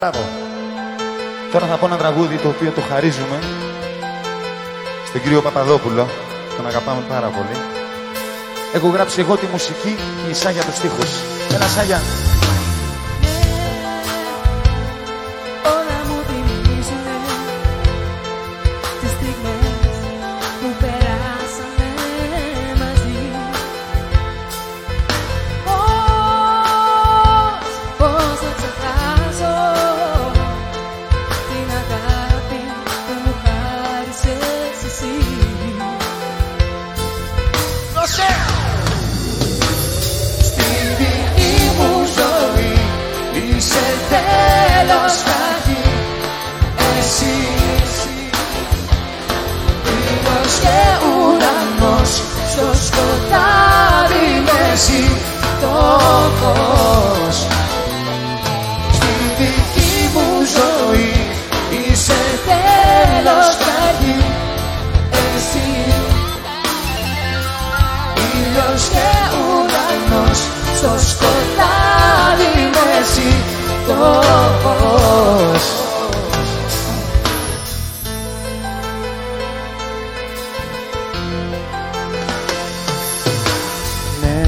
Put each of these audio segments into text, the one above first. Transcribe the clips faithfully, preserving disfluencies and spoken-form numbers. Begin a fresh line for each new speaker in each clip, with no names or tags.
Μπράβο. Τώρα θα πω ένα τραγούδι το οποίο το χαρίζουμε στον κύριο Παπαδόπουλο. Τον αγαπάμε πάρα πολύ. Έχω γράψει εγώ τη μουσική και η Σάγια τους στίχους. Έλα Σάγια.
Όλα μου θυμίζουνε τις στιγμές που περάσαμε μαζί. Πώς, πώς θα ξεχάσω την αγάπη που μου χάρισες εσύ.
Δώσε!
Στη δική μου ζωή είσαι τέλος κάτι. Εσύ, ήλιος και ουρανός, στο σκοτάδι μέση το φως. Στη δική μου ζωή είσαι τέλος κάτι. Εσύ, ήλιος και ουρανός, στο σκοτάδι μέση το φως.
Ναι,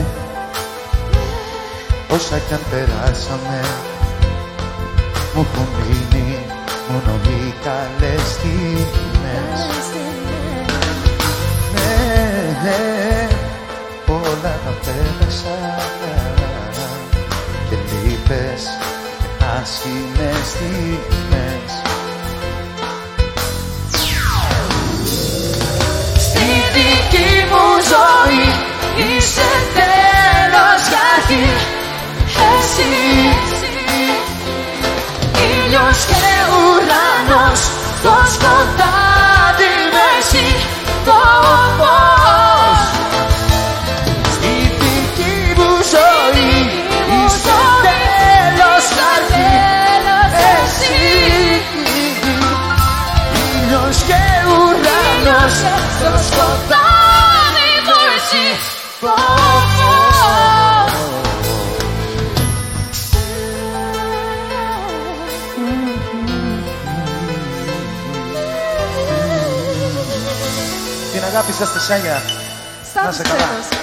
όσα κι αν περάσαμε μου έχουν μείνει μόνο οι καλές στιγμές. Ναι, ναι, όλα τα πέρασα και λείπες και άσχημες στιγμές.
Στη δική μου ζωή είσαι τέλος γιατί εσύ, ήλιος και ουρανός, στο σκοτάδι μέση το φως.
Στη δική μου ζωή είσαι τέλος γιατί
Εσύ,
ήλιος και ουρανός,
στο σκοτάδι μέση το φως.
την αγάπη σας στη Σάγια. Να σε καλά.